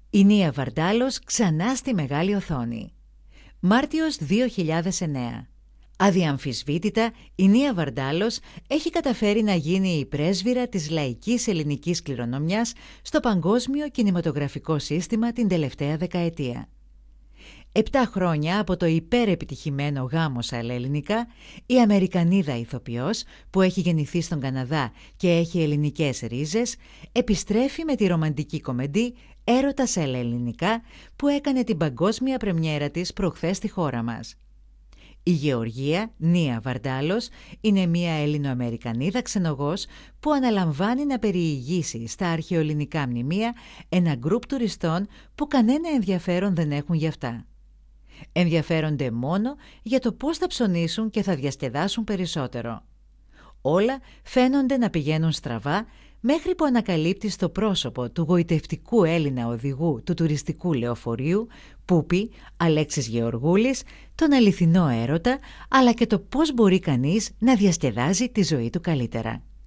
Η Νία Βαρντάλος ξανά στη μεγάλη οθόνη. Μάρτιος 2009. Αδιαμφισβήτητα, η Νία Βαρντάλος έχει καταφέρει να γίνει η πρέσβυρα της λαϊκής ελληνικής κληρονομιάς στο παγκόσμιο κινηματογραφικό σύστημα την τελευταία δεκαετία. 7 χρόνια από το υπερεπιτυχημένο Γάμοσα ελληνικά, η Αμερικανίδα ηθοποιός που έχει γεννηθεί στον Καναδά και έχει ελληνικές ρίζες, επιστρέφει με τη ρομαντική κομμεντή Έρωτας ελληνικά που έκανε την παγκόσμια πρεμιέρα της προχθές στη χώρα μας. Η Γεωργία Νία Βαρντάλος είναι μια Ελληνοαμερικανίδα ξενογός που αναλαμβάνει να περιηγήσει στα αρχαιοελληνικά μνημεία ένα γκρουπ τουριστών που κανένα ενδιαφέρον δεν έχουν γι' αυτά. Ενδιαφέρονται μόνο για το πώς θα ψωνίσουν και θα διασκεδάσουν περισσότερο. Όλα φαίνονται να πηγαίνουν στραβά μέχρι που ανακαλύπτει στο πρόσωπο του γοητευτικού Έλληνα οδηγού του τουριστικού λεωφορείου, Πούπη, Αλέξης Γεωργούλης, τον αληθινό έρωτα, αλλά και το πώς μπορεί κανείς να διασκεδάζει τη ζωή του καλύτερα.